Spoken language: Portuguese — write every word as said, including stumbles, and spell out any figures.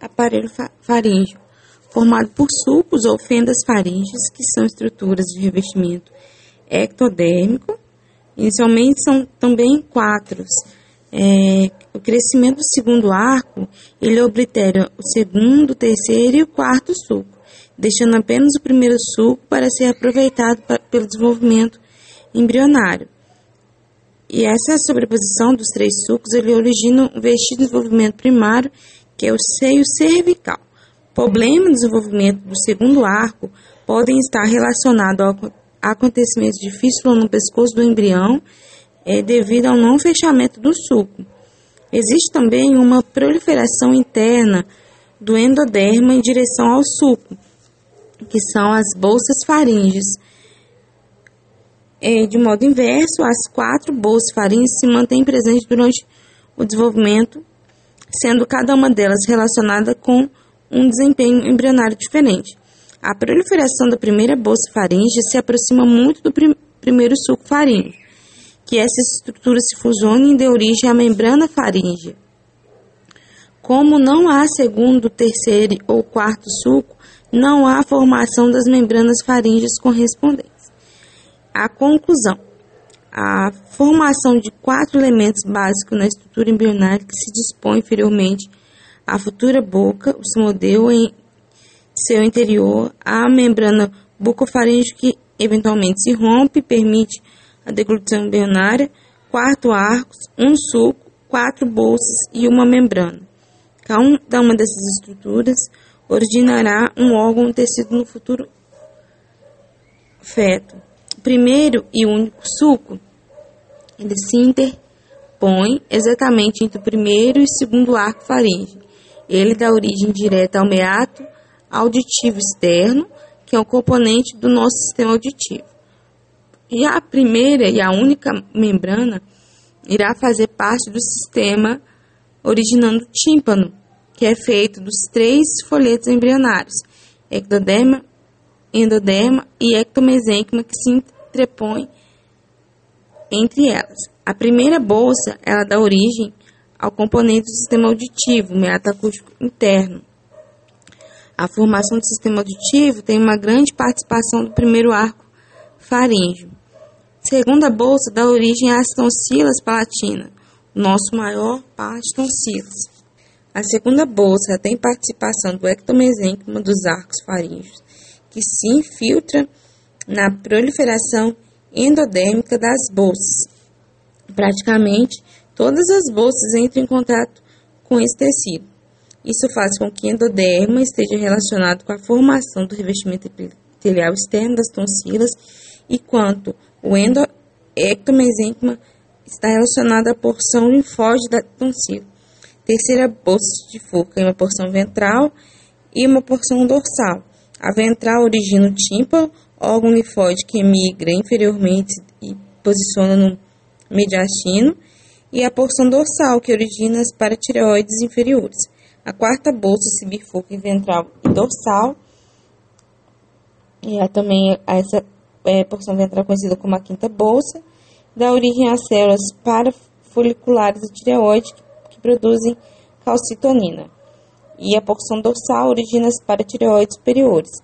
Aparelho faríngeo, formado por sulcos ou fendas faríngeas, que são estruturas de revestimento ectodérmico. Inicialmente são também quatro. É, o crescimento do segundo arco, ele oblitera o segundo, o terceiro e o quarto sulco, deixando apenas o primeiro sulco para ser aproveitado para, pelo desenvolvimento embrionário. E essa sobreposição dos três sulcos, ele origina um vestido de desenvolvimento primário, que é o seio cervical. Problema no desenvolvimento do segundo arco podem estar relacionados ao acontecimento de fístula no pescoço do embrião, é, devido ao não fechamento do sulco. Existe também uma proliferação interna do endoderma em direção ao sulco, que são as bolsas faríngeas. É, de modo inverso, as quatro bolsas faríngeas se mantêm presentes durante o desenvolvimento, sendo cada uma delas relacionada com um desempenho embrionário diferente. A proliferação da primeira bolsa faríngea se aproxima muito do prim- primeiro sulco faríngeo, que essas estruturas se fusionam e dão origem à membrana faríngea. Como não há segundo, terceiro ou quarto sulco, não há formação das membranas faríngeas correspondentes. A conclusão: a formação de quatro elementos básicos na estrutura embrionária que se dispõe inferiormente à futura boca, o se modelo em seu interior, a membrana bucofaríngea que eventualmente se rompe, permite a deglutição embrionária, quatro arcos, um sulco, quatro bolsas e uma membrana. Cada uma dessas estruturas originará um órgão ou tecido no futuro feto. O primeiro e único sulco, ele se interpõe exatamente entre o primeiro e segundo arco faríngeo. Ele dá origem direta ao meato auditivo externo, que é um componente do nosso sistema auditivo. E a primeira e a única membrana irá fazer parte do sistema originando o tímpano, que é feito dos três folhetos embrionários, ectoderma, endoderma e ectomesênquima, que se interpõem entre elas. A primeira bolsa, ela dá origem ao componente do sistema auditivo, o meato acústico interno. A formação do sistema auditivo tem uma grande participação do primeiro arco faríngeo. Segunda bolsa dá origem às tonsilas palatinas, o nosso maior par de tonsilas. A segunda bolsa tem participação do ectomesênquima dos arcos faríngeos, que se infiltra na proliferação endodérmica das bolsas. Praticamente todas as bolsas entram em contato com esse tecido. Isso faz com que o endoderma esteja relacionado com a formação do revestimento epitelial externo das tonsilas, enquanto o endo- ectomesênquima está relacionado à porção linfóide da tonsila. Terceira bolsa de Furca em uma porção ventral e uma porção dorsal. A ventral origina o tímpano, órgão linfóide que migra inferiormente e posiciona no mediastino, e a porção dorsal, que origina as paratireoides inferiores. A quarta bolsa se bifurca em ventral e dorsal, e há também essa é, porção ventral conhecida como a quinta bolsa, dá origem às células parafoliculares da tireoide que, que produzem calcitonina. E a porção dorsal origina as paratireoides superiores.